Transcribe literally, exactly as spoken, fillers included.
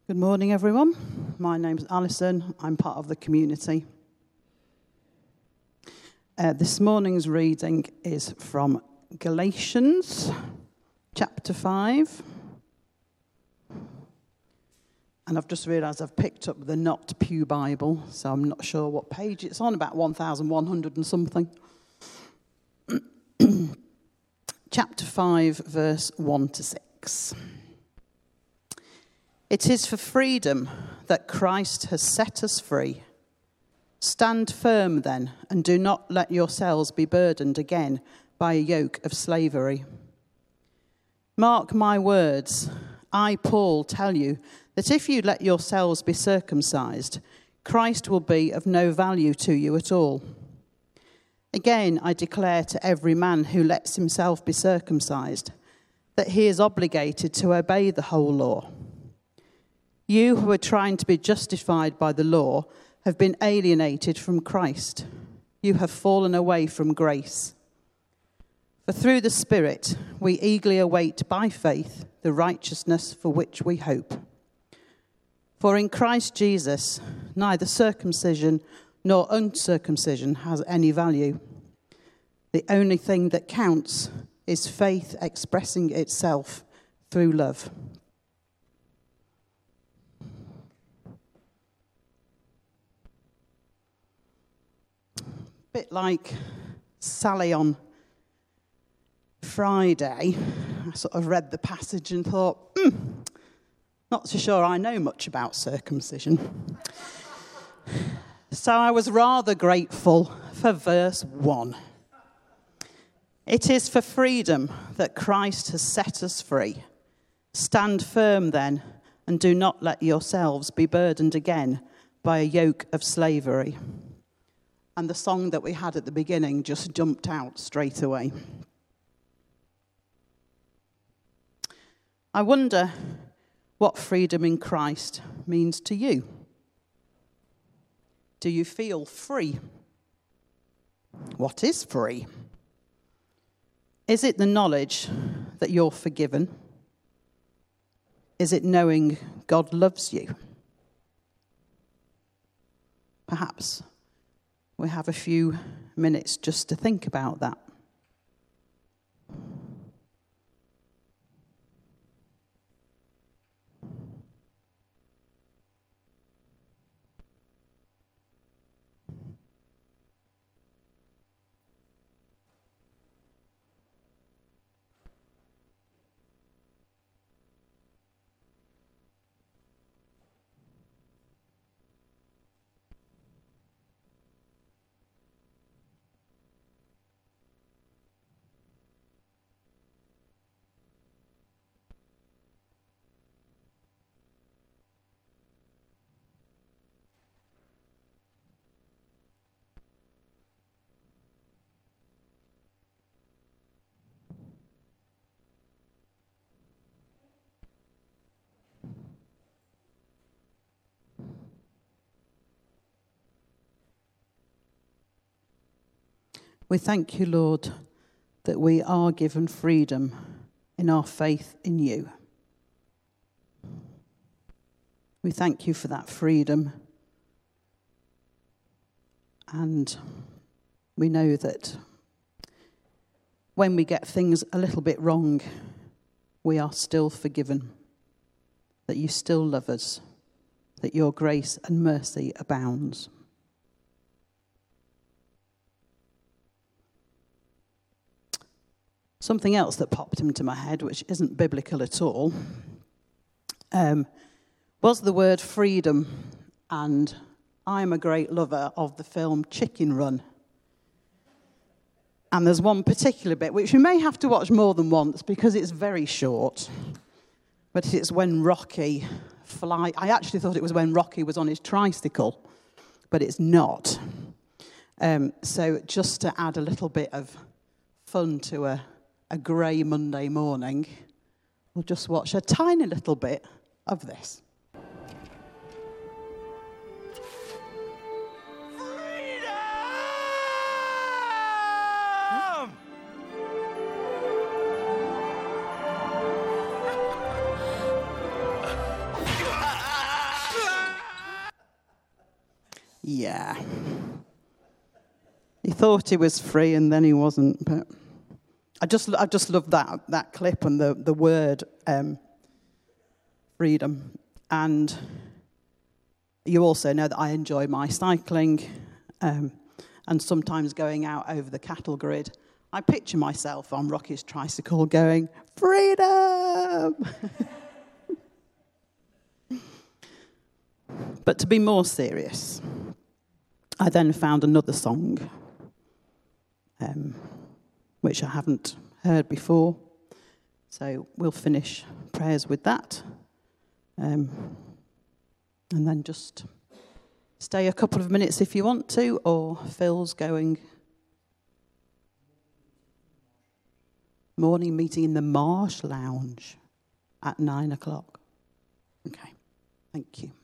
Good morning, everyone. My name's Alison. I'm part of the community. Uh, this morning's reading is from Galatians chapter five. And I've just realised I've picked up the Not Pew Bible, so I'm not sure what page it's on, about one thousand one hundred and something. Chapter five, verse one to six. It is for freedom that Christ has set us free. Stand firm then, and do not let yourselves be burdened again by a yoke of slavery. Mark my words, I, Paul, tell you that if you let yourselves be circumcised, Christ will be of no value to you at all. Again, I declare to every man who lets himself be circumcised that he is obligated to obey the whole law. You who are trying to be justified by the law have been alienated from Christ. You have fallen away from grace. For through the Spirit we eagerly await by faith the righteousness for which we hope. For in Christ Jesus neither circumcision nor uncircumcision has any value. The only thing that counts is faith expressing itself through love. Bit like Sally on Friday, I sort of read the passage and thought, hmm, not so sure I know much about circumcision. So I was rather grateful for verse one. It is for freedom that Christ has set us free. Stand firm then, and do not let yourselves be burdened again by a yoke of slavery. And the song that we had at the beginning just jumped out straight away. I wonder what freedom in Christ means to you. Do you feel free? What is free? Is it the knowledge that you're forgiven? Is it knowing God loves you? Perhaps we have a few minutes just to think about that. We thank you, Lord, that we are given freedom in our faith in you. We thank you for that freedom. And we know that when we get things a little bit wrong, we are still forgiven, that you still love us, that your grace and mercy abounds. Something else that popped into my head, which isn't biblical at all, um, was the word freedom. And I'm a great lover of the film Chicken Run. And there's one particular bit, which you may have to watch more than once because it's very short. But it's when Rocky fly. I actually thought it was when Rocky was on his tricycle, but it's not. Um, so just to add a little bit of fun to a a grey Monday morning, we'll just watch a tiny little bit of this. Freedom! Yeah. He thought he was free and then he wasn't. But I just, I just love that that clip and the the word um, freedom. And you also know that I enjoy my cycling, um, and sometimes going out over the cattle grid. I picture myself on Rocky's tricycle going, freedom! But to be more serious, I then found another song, um, which I haven't heard before. So we'll finish prayers with that. Um, and then just stay a couple of minutes if you want to, or Phil's going. Morning meeting in the Marsh Lounge at nine o'clock. Okay, thank you.